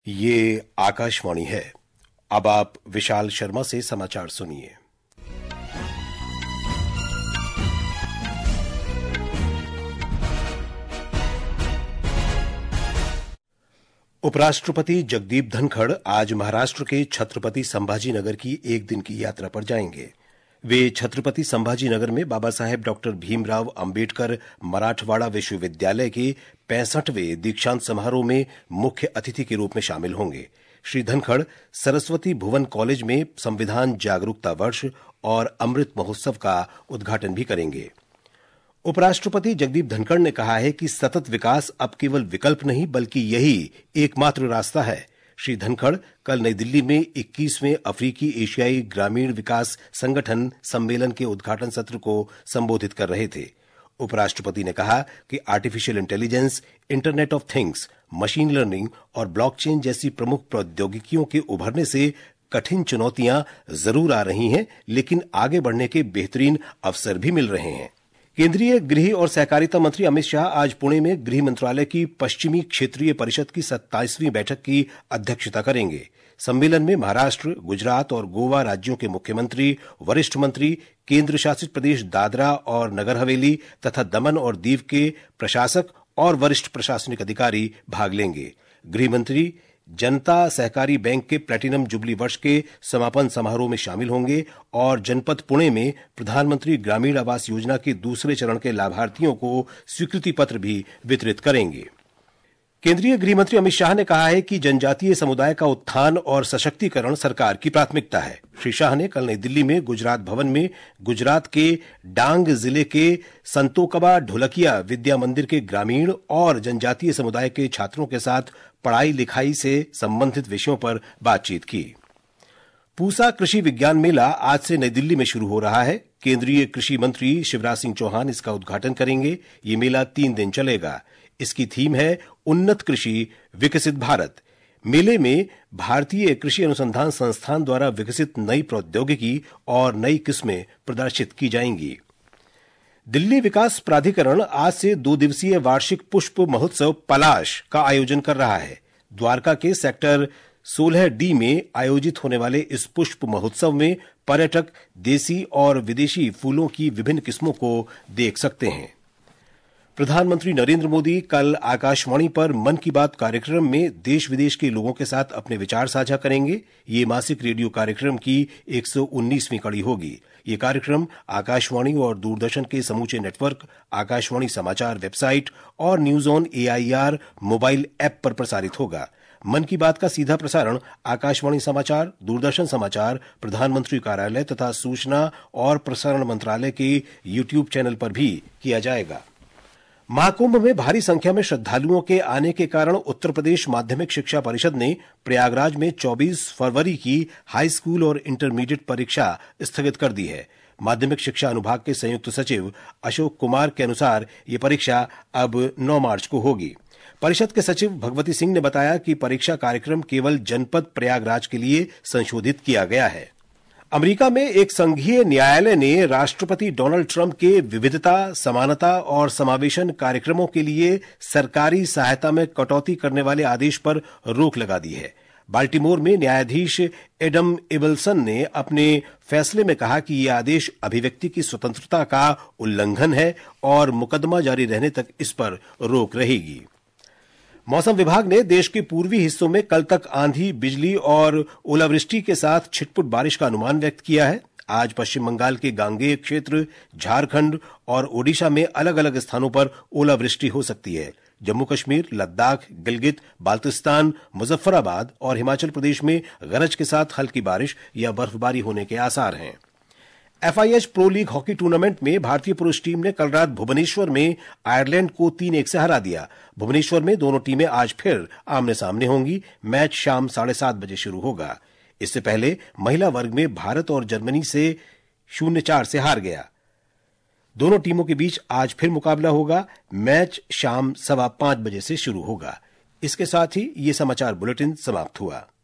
ये आकाशवाणी है। अब आप विशाल शर्मा से समाचार सुनिए। उपराष्ट्रपति जगदीप धनखड़ आज महाराष्ट्र के छत्रपति संभाजीनगर की एक दिन की यात्रा पर जाएंगे। वे छत्रपति संभाजीनगर में बाबा साहेब डॉक्टर भीमराव अंबेडकर मराठवाड़ा विश्वविद्यालय के 65वें दीक्षांत समारोह में मुख्य अतिथि के रूप में शामिल होंगे। श्री धनखड़ सरस्वती भुवन कॉलेज में संविधान जागरूकता वर्ष और अमृत महोत्सव का उद्घाटन भी करेंगे। उपराष्ट्रपति जगदीप धनखड़ ने कहा है कि सतत विकास अब केवल विकल्प नहीं बल्कि यही एकमात्र रास्ता है। श्री धनखड़ कल नई दिल्ली में 21वें अफ्रीकी एशियाई ग्रामीण विकास संगठन सम्मेलन के उद्घाटन सत्र को संबोधित कर रहे थे। उपराष्ट्रपति ने कहा कि artificial intelligence, internet of things, machine learning और ब्लॉकचेन जैसी प्रमुख प्रौद्योगिकियों के उभरने से कठिन चुनौतियां जरूर आ रही हैं, लेकिन आगे बढ़ने के बेहतरीन अवसर भी मिल रहे हैं। केंद्रीय गृह और सहकारिता मंत्री अमित शाह आज पुणे में गृह मंत्रालय की पश्चिमी क्षेत्रीय परिषद की 27वीं बैठक की अध्यक्षता करेंगे। सम्मेलन में महाराष्ट्र, गुजरात और गोवा राज्यों के मुख्यमंत्री, वरिष्ठ मंत्री, केंद्र शासित प्रदेश दादरा और नगर हवेली तथा दमन और दीव के प्रशासक और वरिष्ठ प्रशासनिक अधिकारी भाग लेंगे। गृह मंत्री जनता सहकारी बैंक के प्लेटिनम जुबली वर्ष के समापन समारोह में शामिल होंगे और जनपद पुणे में प्रधानमंत्री ग्रामीण आवास योजना के दूसरे चरण के लाभार्थियों को स्वीकृति पत्र भी वितरित करेंगे। केंद्रीय गृह मंत्री अमित शाह ने कहा है कि जनजातीय समुदाय का उत्थान और सशक्तिकरण सरकार की प्राथमिकता है। श्री शाह ने कल नई दिल्ली में गुजरात भवन में गुजरात के डांग जिले के संतोकबा ढोलकिया विद्या मंदिर के ग्रामीण और जनजातीय समुदाय के छात्रों के साथ पढ़ाई लिखाई से संबंधित विषयों पर बातचीत की। पूसा कृषि विज्ञान मेला आज से नई दिल्ली में शुरू हो रहा है। केंद्रीय कृषि मंत्री शिवराज सिंह चौहान इसका उद्घाटन करेंगे। ये मेला 3 दिन चलेगा। इसकी थीम है उन्नत कृषि विकसित भारत। मेले में भारतीय कृषि अनुसंधान संस्थान द्वारा विकसित नई प्रौद्योगिकी और नई किस्में प्रदर्शित की जाएंगी। दिल्ली विकास प्राधिकरण आज से 2 दिवसीय वार्षिक पुष्प महोत्सव पलाश का आयोजन कर रहा है। द्वारका के सेक्टर 16D में आयोजित होने वाले इस पुष्प महोत्सव में पर्यटक देसी और विदेशी फूलों की विभिन्न किस्मों को देख सकते हैं। प्रधानमंत्री नरेंद्र मोदी कल आकाशवाणी पर मन की बात कार्यक्रम में देश विदेश के लोगों के साथ अपने विचार साझा करेंगे। ये मासिक रेडियो कार्यक्रम की 119वीं कड़ी होगी। ये कार्यक्रम आकाशवाणी और दूरदर्शन के समूचे नेटवर्क, आकाशवाणी समाचार वेबसाइट और news on AIR mobile app पर प्रसारित होगा। मन की बात का सीधा प्रसारण आकाशवाणी समाचार, दूरदर्शन समाचार, प्रधानमंत्री कार्यालय तथा सूचना और प्रसारण मंत्रालय के YouTube चैनल पर भी किया जाएगा। महाकुंभ में भारी संख्या में श्रद्धालुओं के आने के कारण उत्तर प्रदेश माध्यमिक शिक्षा परिषद ने प्रयागराज में 24 फरवरी की हाई स्कूल और इंटरमीडिएट परीक्षा स्थगित कर दी है। माध्यमिक शिक्षा अनुभाग के संयुक्त सचिव अशोक कुमार के अनुसार ये परीक्षा अब 9 मार्च को होगी। परिषद के सचिव भगवती सिंह ने बताया कि परीक्षा कार्यक्रम केवल जनपद प्रयागराज के लिए संशोधित किया गया है। अमेरिका में एक संघीय न्यायालय ने राष्ट्रपति डोनाल्ड ट्रंप के विविधता, समानता और समावेशन कार्यक्रमों के लिए सरकारी सहायता में कटौती करने वाले आदेश पर रोक लगा दी है। बाल्टीमोर में न्यायाधीश एडम एबल्सन ने अपने फैसले में कहा कि यह आदेश अभिव्यक्ति की स्वतंत्रता का उल्लंघन है और मुकदमा जारी रहने तक इस पर रोक रहेगी। मौसम विभाग ने देश के पूर्वी हिस्सों में कल तक आंधी, बिजली और ओलावृष्टि के साथ छिटपुट बारिश का अनुमान व्यक्त किया है। आज पश्चिम बंगाल के गांगेय क्षेत्र, झारखंड और ओडिशा में अलग अलग स्थानों पर ओलावृष्टि हो सकती है। जम्मू कश्मीर, लद्दाख, गिलगित, बाल्तिस्तान, मुजफ्फराबाद और हिमाचल प्रदेश में गरज के साथ हल्की बारिश या बर्फबारी होने के आसार हैं। FIH pro league hockey tournament में भारतीय पुरुष टीम ने कल रात भुवनेश्वर में आयरलैंड को 3-1 से हरा दिया। भुवनेश्वर में दोनों टीमें आज फिर आमने सामने होंगी। मैच शाम 7:30 बजे शुरू होगा। इससे पहले महिला वर्ग में भारत और जर्मनी से 0-4 से हार गया। दोनों टीमों के बीच आज फिर मुकाबला होगा। मैच शाम 5:15 बजे से शुरू होगा। इसके साथ ही ये समाचार बुलेटिन समाप्त हुआ।